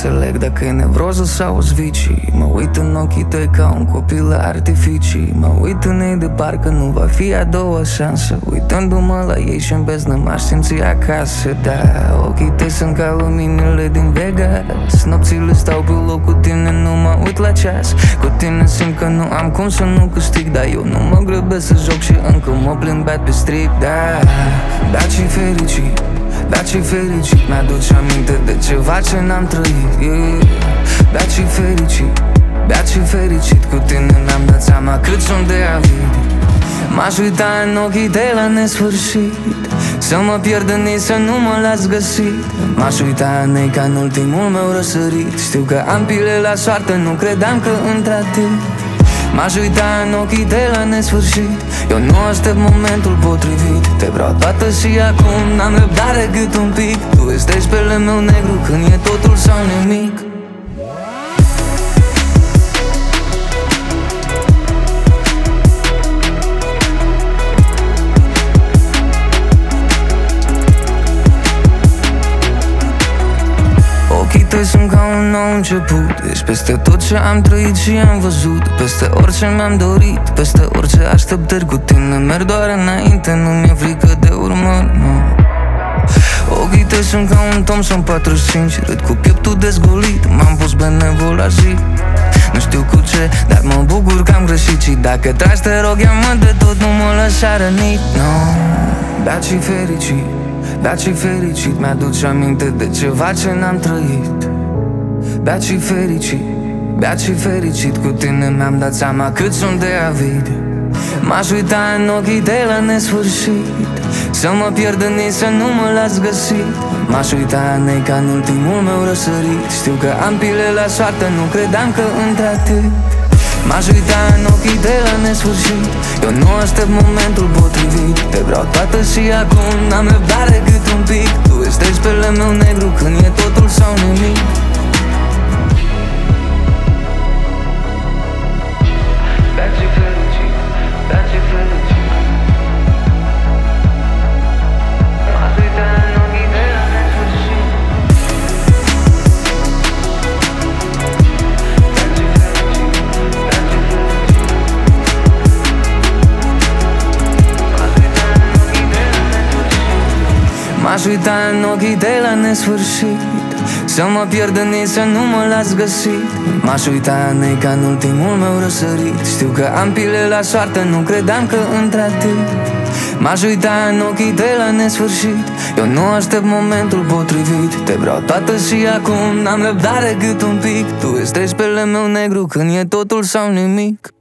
înțeleg dacă e nevroză sau zvicii. Mă uit în ochii tăi ca un copil la artificii. Mă uit în ei de parcă nu va fi a doua șansă. Uitându-mă la ei și-n beznă m-aș simți acasă. Da, ochii tăi sunt ca luminile din Vegas. Nopțile stau pe loc cu tine, nu mă uit la ceas. Cu tine simt că nu am cum să nu câștig, dar eu nu mă grăbesc să joc și încă mă plimbat pe strip. Da, și fericit, și fericit. Mi-aduce aminte de ceva ce n-am trăit, yeah. Și fericit, și fericit. Cu tine mi-am dat seama cât sunt de avid. M-aș uita în ochii tăi la nesfârșit, să mă pierd în ei, să nu mă las găsit. M-aș uita în ei ca în ultimul meu răsărit. Știu că am pile la soartă, nu credeam că într-atât. M-aș uita în ochii tăi la nesfârșit. Eu nu aștept momentul potrivit. Te vreau toată și acum n-am răbdare cât un pic. Tu ești spele meu negru când e totul sau nimic. Ochii tăi sunt ca un nou început. Ești peste tot ce am trăit și am văzut, peste orice mi-am dorit, peste orice așteptări. Cu tine merg doar înainte, nu mi-e frică de urmă, nu. Ochii tăi sunt ca un Thompson 45, râd cu pieptul dezgolit. M-am pus benevol la zi, nu știu cu ce, dar mă bucur că am greșit. Și dacă tragi te rog, ia-mă de tot, nu mă lăsa rănit, no. Și fericit, și fericit. Mi-aduce aminte de ceva ce n-am trăit. Și fericit, și fericit. Cu tine mi-am dat seama cât sunt de avid. M-aș uita în ochii tăi la nesfârșit, să mă pierd în ei, să nu mă las găsit. M-aș uita în ei ca în ultimul meu răsărit. Știu că am pile la soartă, nu credeam că într-atât. M-aș uita în ochii tăi la nesfârșit. Eu nu aștept momentul potrivit. Te vreau toată și acum n-am răbdare cât un pic. Tu ești spele meu negru când e totul sau nimic. Și fericit, și fericit. M-aș uita în ochii tăi la nesfârșit. M-aș uita în ochii tăi la nesfârșit, să mă pierd în ei, să nu mă las găsit. M-aș uita în ei ca în ultimul meu răsărit. Știu că am pile la soartă, nu credeam că într-atât. M-aș uita în ochii tăi la nesfârșit. Eu nu aștept momentul potrivit. Te vreau toată și acum n-am răbdare cât un pic. Tu ești spele meu negru când e totul sau nimic.